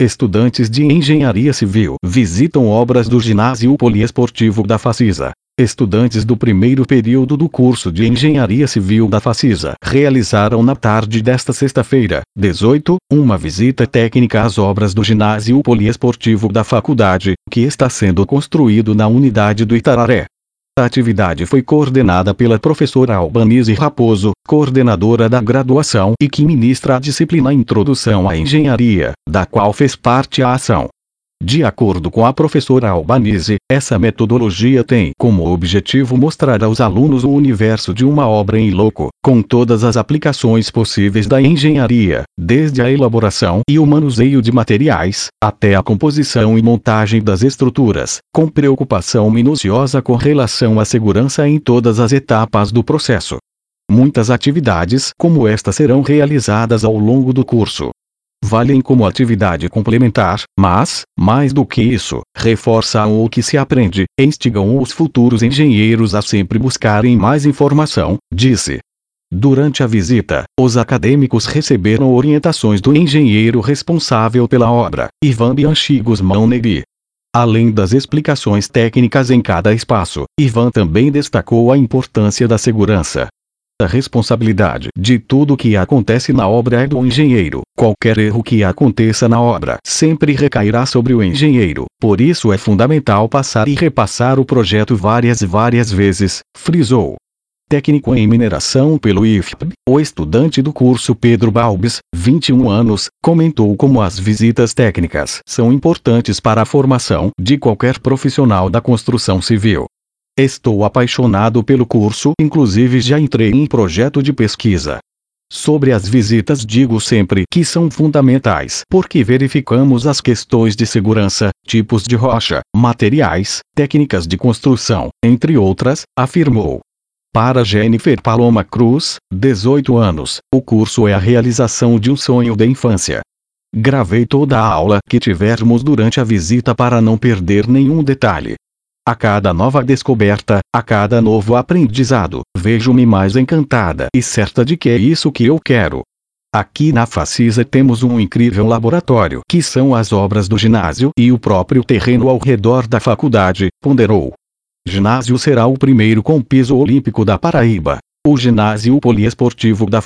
Estudantes de engenharia civil visitam obras do ginásio poliesportivo da Facisa. Estudantes do primeiro período do curso de Engenharia Civil da Facisa realizaram na tarde desta sexta-feira, 18, uma visita técnica às obras do ginásio poliesportivo da faculdade, que está sendo construído na unidade do Itararé. A atividade foi coordenada pela professora Albanise Raposo, coordenadora da graduação e que ministra a disciplina Introdução à Engenharia, da qual fez parte a ação. De acordo com a professora Albanise, essa metodologia tem como objetivo mostrar aos alunos o universo de uma obra em loco, com todas as aplicações possíveis da engenharia, desde a elaboração e o manuseio de materiais, até a composição e montagem das estruturas, com preocupação minuciosa com relação à segurança em todas as etapas do processo. Muitas atividades como esta serão realizadas ao longo do curso. Valem como atividade complementar, mas, mais do que isso, reforçam o que se aprende, e instigam os futuros engenheiros a sempre buscarem mais informação, disse. Durante a visita, os acadêmicos receberam orientações do engenheiro responsável pela obra, Ivan Bianchi Guzmão Negri. Além das explicações técnicas em cada espaço, Ivan também destacou a importância da segurança. A responsabilidade de tudo que acontece na obra é do engenheiro. Qualquer erro que aconteça na obra sempre recairá sobre o engenheiro, por isso é fundamental passar e repassar o projeto várias vezes, frisou. Técnico em mineração pelo IFP, o estudante do curso Pedro Balbis, 21 anos, comentou como as visitas técnicas são importantes para a formação de qualquer profissional da construção civil. Estou apaixonado pelo curso, inclusive já entrei em projeto de pesquisa. Sobre as visitas digo sempre que são fundamentais porque verificamos as questões de segurança, tipos de rocha, materiais, técnicas de construção, entre outras, afirmou. Para Jennifer Paloma Cruz, 18 anos, o curso é a realização de um sonho da infância. Gravei toda a aula que tivermos durante a visita para não perder nenhum detalhe. A cada nova descoberta, a cada novo aprendizado, vejo-me mais encantada e certa de que é isso que eu quero. Aqui na Facisa temos um incrível laboratório que são as obras do ginásio e o próprio terreno ao redor da faculdade, ponderou. Ginásio será o primeiro com piso olímpico da Paraíba. O ginásio poliesportivo da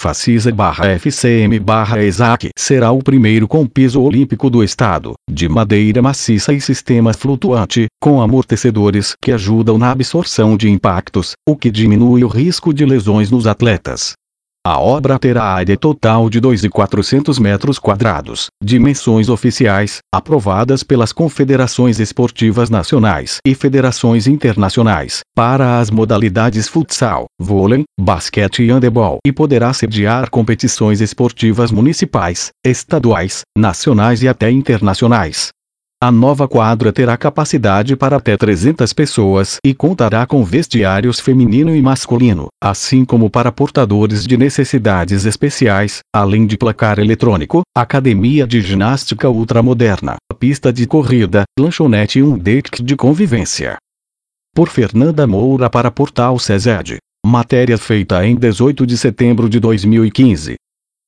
Facisa/FCM/ESAC será o primeiro com piso olímpico do estado, de madeira maciça e sistema flutuante, com amortecedores que ajudam na absorção de impactos, o que diminui o risco de lesões nos atletas. A obra terá área total de 2.400 metros quadrados, dimensões oficiais, aprovadas pelas confederações esportivas nacionais e federações internacionais, para as modalidades futsal, vôlei, basquete e handebol, e poderá sediar competições esportivas municipais, estaduais, nacionais e até internacionais. A nova quadra terá capacidade para até 300 pessoas e contará com vestiários feminino e masculino, assim como para portadores de necessidades especiais, além de placar eletrônico, academia de ginástica ultramoderna, pista de corrida, lanchonete e um deck de convivência. Por Fernanda Moura para Portal CESED. Matéria feita em 18 de setembro de 2015.